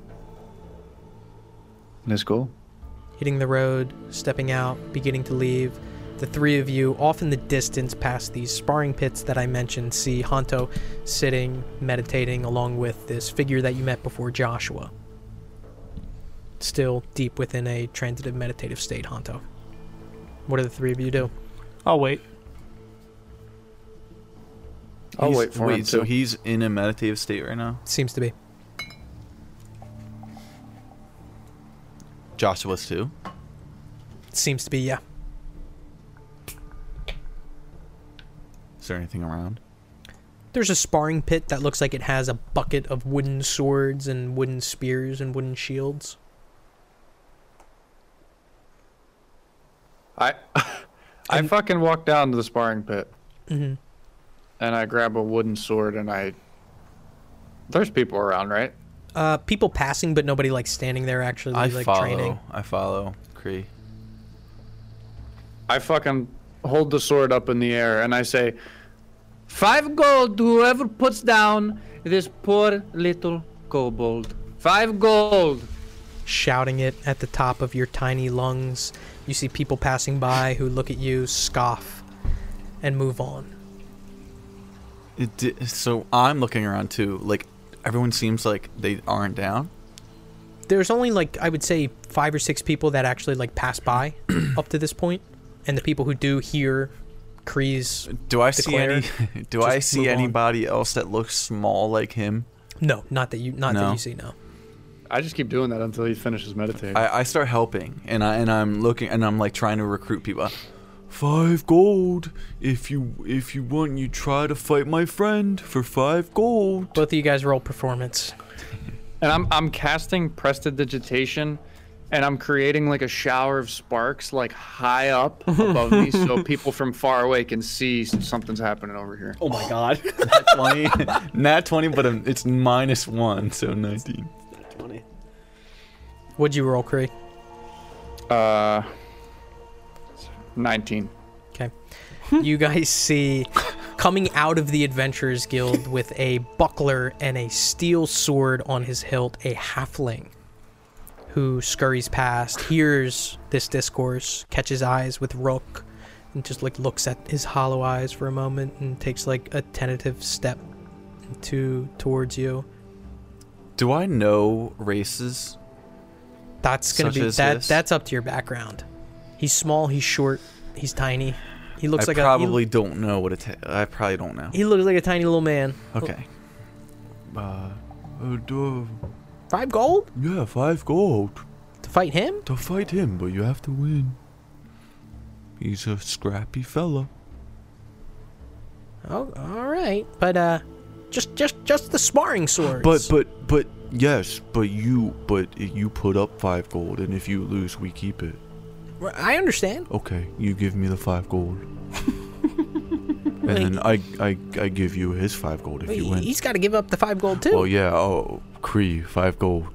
Let's go. Hitting the road, stepping out, beginning to leave. The three of you, off in the distance past these sparring pits that I mentioned, see Honto sitting, meditating, along with this figure that you met before, Joshua. Still deep within a transitive meditative state, Honto. What do the three of you do? I'll wait. I'll He's- wait for wait, him so to. he's in a meditative state right now? Seems to be. Joshua's too? Seems to be, yeah. Is there anything around? There's a sparring pit that looks like it has a bucket of wooden swords and wooden spears and wooden shields. I I And- fucking walk down to the sparring pit Mm-hmm. and I grab a wooden sword and I. There's people around, right? Uh, people passing, but nobody like standing there actually I like follow. training. I follow Kree. I fucking hold the sword up in the air and I say, five gold to whoever puts down this poor little kobold. Five gold. Shouting it at the top of your tiny lungs. You see people passing by who look at you, scoff, and move on. It di- so I'm looking around too. Like everyone seems like they aren't down. There's only like I would say five or six people that actually like pass by up to this point, and the people who do hear Kree's. Do I see Declare. any? Do Just I move see on. anybody else that looks small like him? No, not that you, not that No. you see. No. I just keep doing that until he finishes meditating. I, I start helping, and I and I'm looking, and I'm like trying to recruit people. Five gold. If you if you want, you try to fight my friend for five gold. Both of you guys roll performance. And I'm I'm casting prestidigitation, and I'm creating like a shower of sparks like high up above me, so people from far away can see something's happening over here. Oh my god. Nat twenty, nat twenty, but um, it's minus one, so nineteen. Not twenty. What'd you roll, Kree? Uh, nineteen. Okay. You guys see coming out of the Adventurers Guild with a buckler and a steel sword on his hilt, a halfling who scurries past, hears this discourse, catches eyes with Rook, and just like looks at his hollow eyes for a moment and takes like a tentative step to towards you. Do I know races? That's gonna Such be as that. this? That's up to your background. He's small. He's short. He's tiny. He looks I like a. probably don't know what it. Ta- I probably don't know. He, he looks like a tiny little man. Okay. Uh, uh, do, Five gold yeah, five gold to fight him. to fight him, but you have to win. He's a scrappy fella. Oh, all right. But uh, just just just the sparring swords. But but but yes, but you but you put up five gold, and if you lose, we keep it. I understand. Okay, you give me the five gold, and then I I I give you his five gold if you win. He's got to give up the five gold too. Well, yeah. Oh, Kree, five gold.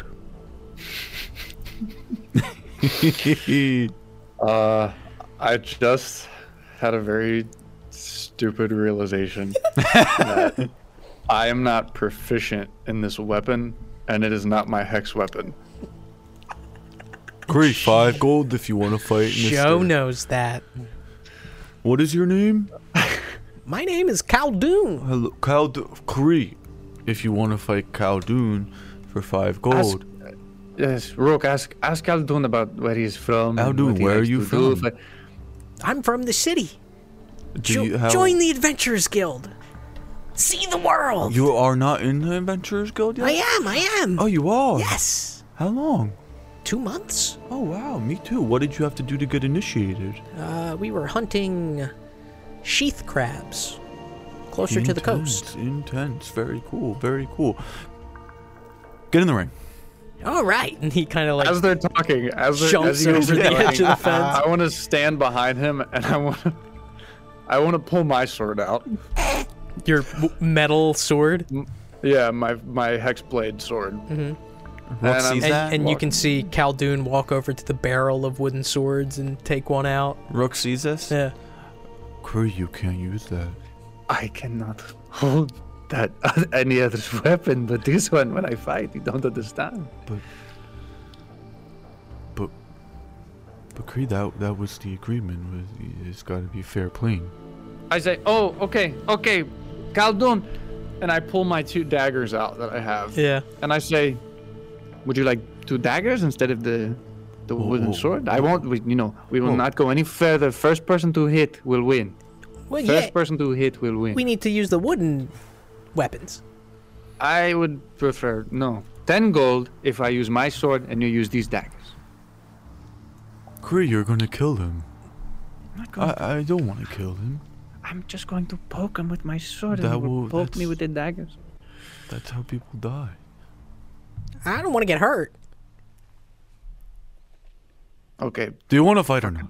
Uh, I just had a very stupid realization that I am not proficient in this weapon, and it is not my hex weapon. Kree, five gold if you want to fight. Joe Mister knows that. What is your name? My name is Khaldun. Hello, Khald- Kree. If you want to fight Khaldun for five gold. Yes, Rook, ask ask Khaldun about where he's from. and Khaldun, what he where are likes you to do. from? If I- I'm from the city. Do Jo- you have, join the Adventurers Guild. See the world. You are not in the Adventurers Guild yet? I am. I am. Oh, you are? Yes. How long? Two months. Oh, wow, me too. What did you have to do to get initiated? Uh, we were hunting sheath crabs closer to the coast. Intense, intense. Very cool, very cool. Get in the ring. All right. And he kind of like as they're talking, as they're jumps as you guys over are the talking, edge of the fence. I want to stand behind him, and I want to, I want to pull my sword out. your w- metal sword. Yeah, my my hex blade sword. Mm-hmm. What And, um, sees And, that? and you can see Khaldun walk over to the barrel of wooden swords and take one out. Rook sees this? Yeah. Kree, you can't use that. I cannot hold that any other weapon but this one when I fight. You don't understand. But, but, but Kree, that that was the agreement. Was it's got to be fair playing. I say, oh, okay, okay, Khaldun, and I pull my two daggers out that I have. Yeah. And I say, would you like two daggers instead of the the Whoa, wooden whoa. sword? I won't. We, you know, we will Whoa. not go any further. First person to hit will win. Well, First yeah. person to hit will win. We need to use the wooden weapons. I would prefer no ten gold if I use my sword and you use these daggers. Kree, you're gonna kill him. I, I don't want to kill him. I'm just going to poke him with my sword, That and he will will- poke me that's- with the daggers. That's how people die. I don't want to get hurt. Okay. Do you want to fight or not?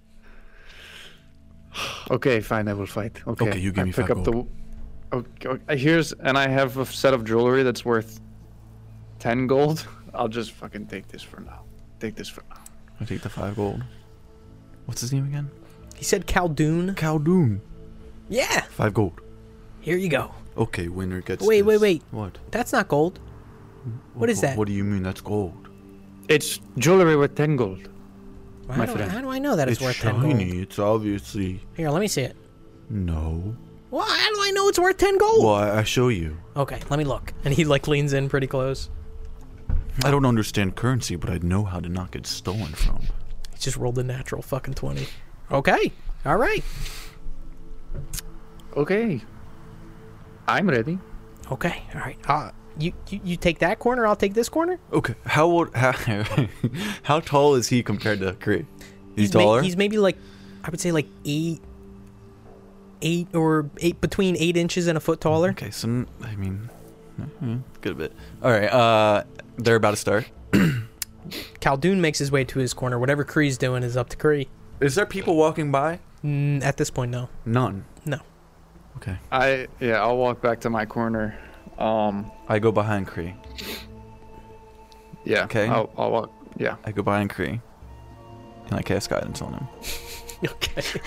Okay, fine. I will fight. Okay. Okay, you give I me pick five up the. Okay, okay, here's and I have a set of jewelry that's worth ten gold. I'll just fucking take this for now. Take this for now. I take the five gold. What's his name again? He said Khaldun. Khaldun. Yeah. Five gold. Here you go. Okay, winner gets. Wait, wait, this. wait. What? That's not gold. What is that? What do you mean that's gold? It's jewelry worth ten gold. How, my do, friend. how do I know that it's, It's worth ten shiny. gold? It's obviously Here, let me see it. no. Well, how do I know it's worth ten gold? Well, I, I show you. Okay, let me look. And he like leans in pretty close. I don't understand currency, but I know how to not get stolen from. He just rolled a natural fucking twenty. Okay, all right. Okay. I'm ready. Okay, all right. Uh, you, you you take that corner, I'll take this corner. Okay, how old? How, how tall is he compared to Kree? He's, ma- taller. he's maybe like, I would say like eight, eight or eight between eight inches and a foot taller. Okay, so n- I mean, mm, good a bit. All right, uh, they're about to start. Khaldun makes his way to his corner. Whatever Kree's doing is up to Kree. Is there people walking by? Mm, at this point, no. None. No. Okay, I yeah. I'll walk back to my corner. Um. I go behind Kree. Yeah. Okay. I'll, I'll walk. Yeah. I go behind Kree, and I cast guidance on him. Okay.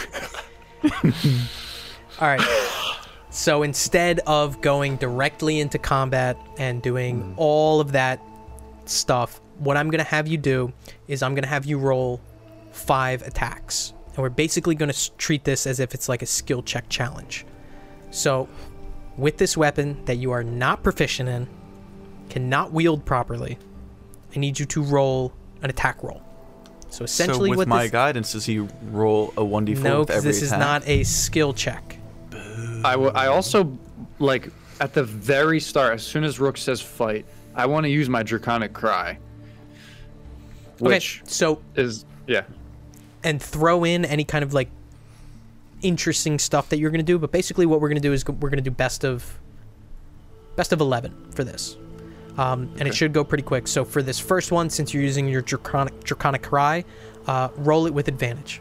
All right. So instead of going directly into combat and doing all of that stuff, what I'm going to have you do is I'm going to have you roll five attacks. And we're basically going to treat this as if it's like a skill check challenge. So with this weapon that you are not proficient in, cannot wield properly, I need you to roll an attack roll. So essentially so with what my this... guidance, does he roll a one d four No, with because every this is attack? not a skill check. I, w- I also like at the very start, as soon as Rook says fight, I want to use my Draconic Cry, which Okay, so is yeah. and throw in any kind of like interesting stuff that you're going to do, but basically what we're going to do is go- we're going to do best of best of eleven for this. Um, and it Okay. should go pretty quick. So for this first one, since you're using your draconic draconic cry, uh, roll it with advantage.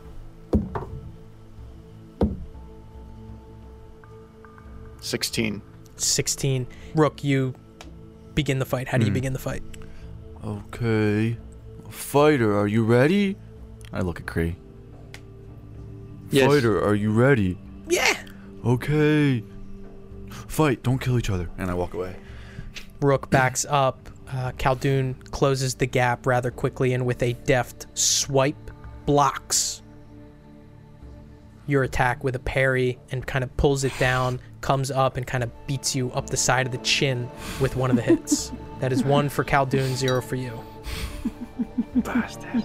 sixteen. sixteen. Rook, you begin the fight. How do you Hmm. begin the fight? Okay. Fighter, are you ready? I look at Kree. Yes. Fighter, are you ready? Yeah. Okay. Fight, don't kill each other. And I walk away. Rook backs up. Uh, Khaldun closes the gap rather quickly and with a deft swipe blocks your attack with a parry and kind of pulls it down, comes up and kind of beats you up the side of the chin with one of the hits. That is one for Khaldun, zero for you. Bastard.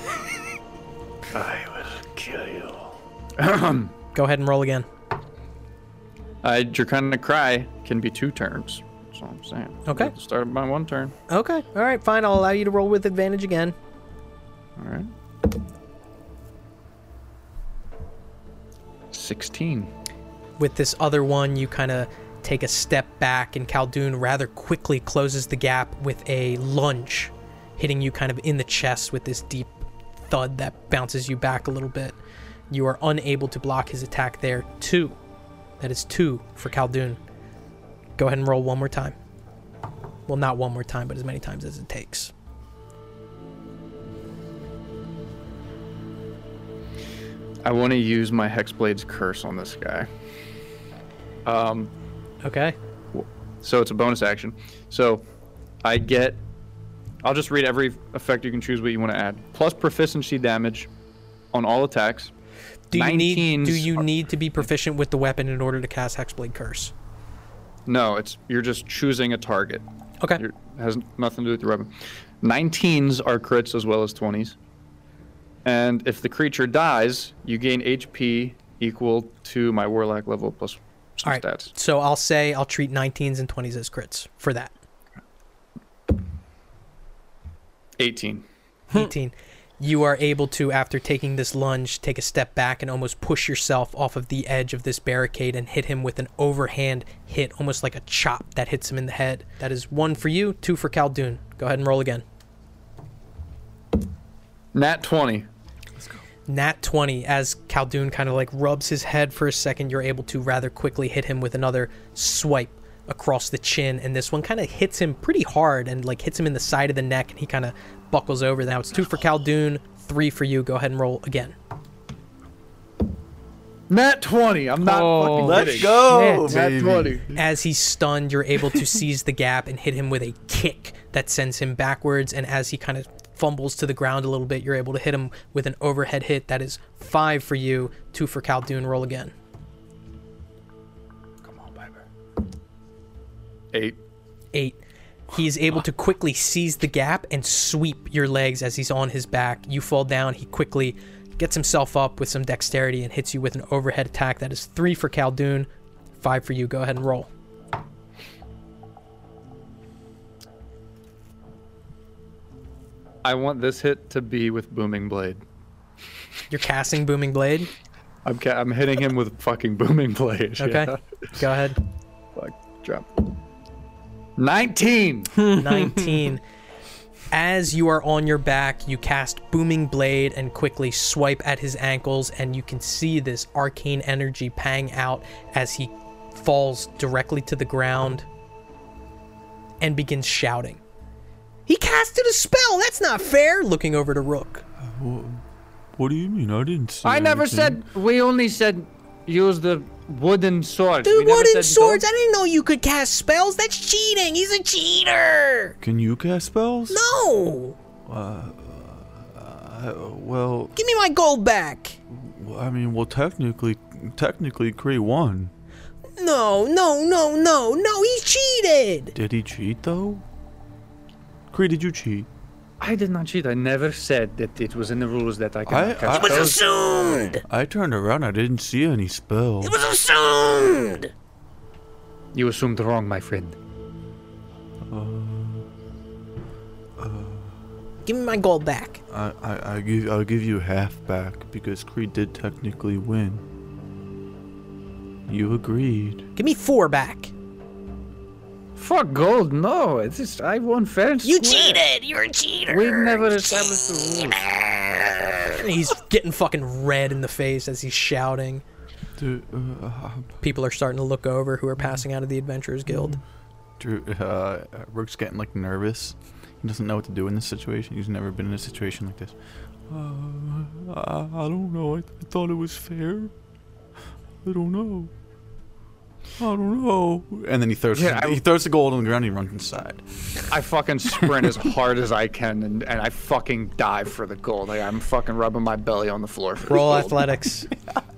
I will kill you. Go ahead and roll again. I Draconic Cry can be two turns. That's all I'm saying. Okay. I have to start by one turn. Okay. All right, fine. I'll allow you to roll with advantage again. All right. sixteen. With this other one, you kind of take a step back, and Khaldun rather quickly closes the gap with a lunge, hitting you kind of in the chest with this deep thud that bounces you back a little bit. You are unable to block his attack there. Two. That is two for Khaldun. Go ahead and roll one more time. Well, not one more time, but as many times as it takes. I want to use my Hexblade's Curse on this guy. Um, Okay. so it's a bonus action. So I get, I'll just read every effect. You can choose what you want to add. Plus proficiency damage on all attacks. Do you need do nineteens you are- need to be proficient with the weapon in order to cast Hexblade Curse? No, it's you're just choosing a target. Okay. It has nothing to do with your weapon. nineteens are crits as well as twenties. And if the creature dies, you gain H P equal to my Warlock level plus some All right. stats. So I'll say I'll treat nineteens and twenties as crits for that. eighteen. eighteen. You are able to, after taking this lunge, take a step back and almost push yourself off of the edge of this barricade and hit him with an overhand hit, almost like a chop that hits him in the head. That is one for you, two for Khaldun. Go ahead and roll again. Nat twenty. Nat twenty. As Khaldun kind of like rubs his head for a second, you're able to rather quickly hit him with another swipe across the chin, and this one kind of hits him pretty hard and like hits him in the side of the neck, and he kind of buckles over. Now it's two for Khaldun, three for you. Go ahead and roll again. Nat twenty. I'm not Oh, fucking Let's kidding. go, Nat baby. twenty. As he's stunned, you're able to seize the gap and hit him with a kick that sends him backwards, and as he kind of fumbles to the ground a little bit, you're able to hit him with an overhead hit. That is five for you, two for Khaldun. Roll again. Come on, baby. Eight. Eight. He is able to quickly seize the gap and sweep your legs as he's on his back. You fall down. He quickly gets himself up with some dexterity and hits you with an overhead attack. That is three for Khaldun, five for you. Go ahead and roll. I want this hit to be with Booming Blade. You're casting Booming Blade. I'm ca- I'm hitting him with fucking Booming Blade. Okay. Yeah. Go ahead. Fuck. Drop. nineteen. nineteen. As you are on your back, you cast Booming Blade and quickly swipe at his ankles, and you can see this arcane energy pang out as he falls directly to the ground and begins shouting. He casted a spell! That's not fair! Looking over to Rook. What, what do you mean? I didn't say I never anything. said. We only said use the wooden sword. We Dude, never wooden said swords! I don't- didn't know you could cast spells! That's cheating! He's a cheater! Can you cast spells? No! Uh, well, Give me my gold back! I mean, well, technically, technically, Kree won. No, no, no, no, no, he cheated! Did he cheat though? Kree, did you cheat? I did not cheat. I never said that it was in the rules that I I- cannot cast I- It was spells. assumed! I turned around. I didn't see any spells. It was assumed! You assumed wrong, my friend. Give me my gold back. I, I, I give, I'll give you half back because Kree did technically win. You agreed. Give me four back. Fuck gold, no. It's just I won fair and You square. cheated! You're a cheater! We never established the rules. And he's getting fucking red in the face as he's shouting. Dude, uh, People are starting to look over who are passing out of the Adventurers Guild. Drew, uh, Rook's getting like nervous. He doesn't know what to do in this situation. He's never been in a situation like this. Uh, I, I don't know. I, I thought it was fair. I don't know. I don't know. And then he throws Yeah, I- he throws the gold on the ground and he runs inside. I fucking sprint as hard as I can, and, and I fucking dive for the gold. Like, I'm fucking rubbing my belly on the floor for Roll the gold. athletics.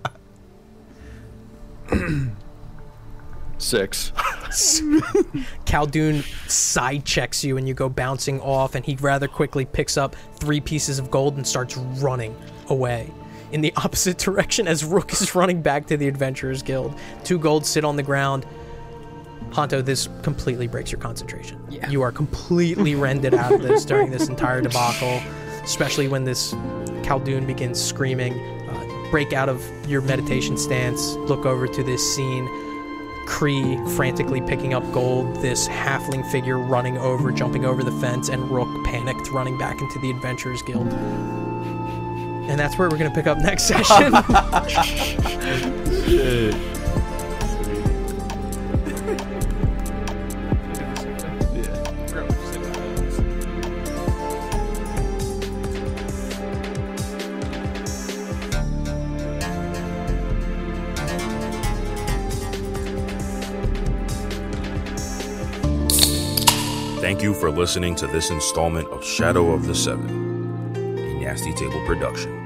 Six. Khaldun side checks you and you go bouncing off, and he rather quickly picks up three pieces of gold and starts running away in the opposite direction as Rook is running back to the Adventurers Guild. Two gold sit on the ground. Hanto, this completely breaks your concentration. Yeah. You are completely rended out of this during this entire debacle, especially when this Khaldun begins screaming. Uh, break out of your meditation stance, look over to this scene. Kree frantically picking up gold, this halfling figure running over, jumping over the fence, and Rook panicked running back into the Adventurers Guild. And that's where we're going to pick up next session. Thank you for listening to this installment of Shadow of the Seven, a Nasty Table production.